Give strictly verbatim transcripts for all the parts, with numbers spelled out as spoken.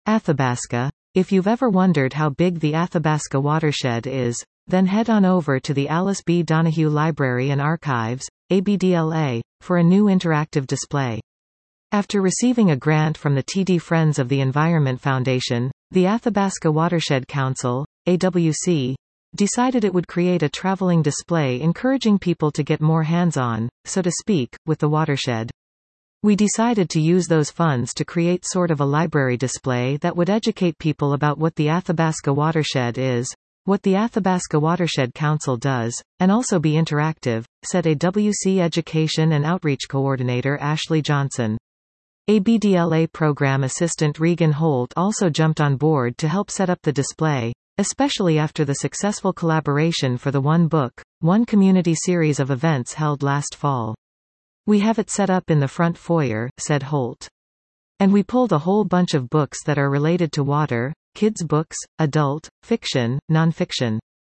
Athabasca. If you've ever wondered how big the Athabasca watershed is, then head on over to the Alice B. Donahue Library and Archives, A B D L A, for a new interactive display. After receiving a grant from the T D Friends of the Environment Foundation, the Athabasca Watershed Council, A W C, decided it would create a traveling display encouraging people to get more hands-on, so to speak, with the watershed. We decided to use those funds to create sort of a library display that would educate people about what the Athabasca watershed is, what the Athabasca Watershed Council does, and also be interactive, said A W C Education and Outreach Coordinator Ashley Johnson. A B D L A Program Assistant Regan Holt also jumped on board to help set up the display, especially after the successful collaboration for the One Book, One Community series of events held last fall. We have it set up in the front foyer, said Holt. And we pulled a whole bunch of books that are related to water, kids' books, adult, fiction, nonfiction.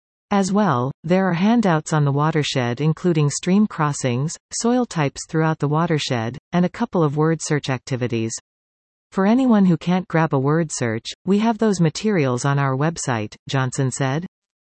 As well, there are handouts on the watershed including stream crossings, soil types throughout the watershed, and a couple of word search activities. For anyone who can't grab a word search, we have those materials on our website, Johnson said.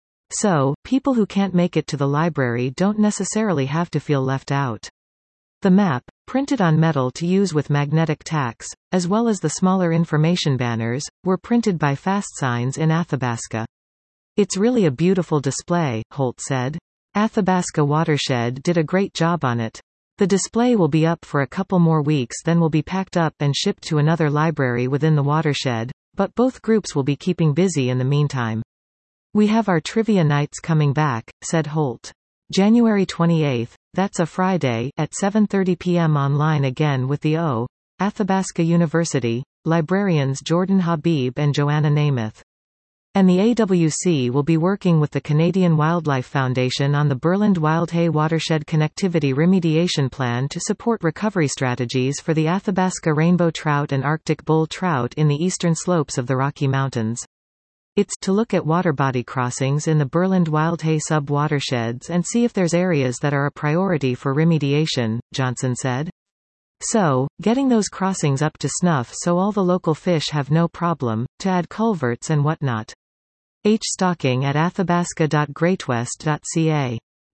So, people who can't make it to the library don't necessarily have to feel left out. The map, printed on metal to use with magnetic tacks, as well as the smaller information banners, were printed by FastSigns in Athabasca. It's really a beautiful display, Holt said. Athabasca Watershed did a great job on it. The display will be up for a couple more weeks, then will be packed up and shipped to another library within the watershed, but both groups will be keeping busy in the meantime. We have our trivia nights coming back, said Holt. January twenty-eighth, that's a Friday, at seven thirty p m online again with the O. Athabasca University, librarians Jordan Habib and Joanna Namath. And the A W C will be working with the Canadian Wildlife Foundation on the Burland Wildhay Watershed Connectivity Remediation Plan to support recovery strategies for the Athabasca rainbow trout and Arctic bull trout in the eastern slopes of the Rocky Mountains. It's to look at water body crossings in the Burland Wildhay sub-watersheds and see if there's areas that are a priority for remediation, Johnson said. So, getting those crossings up to snuff so all the local fish have no problem, to add culverts and whatnot. H. Stocking at athabasca dot greatwest dot c a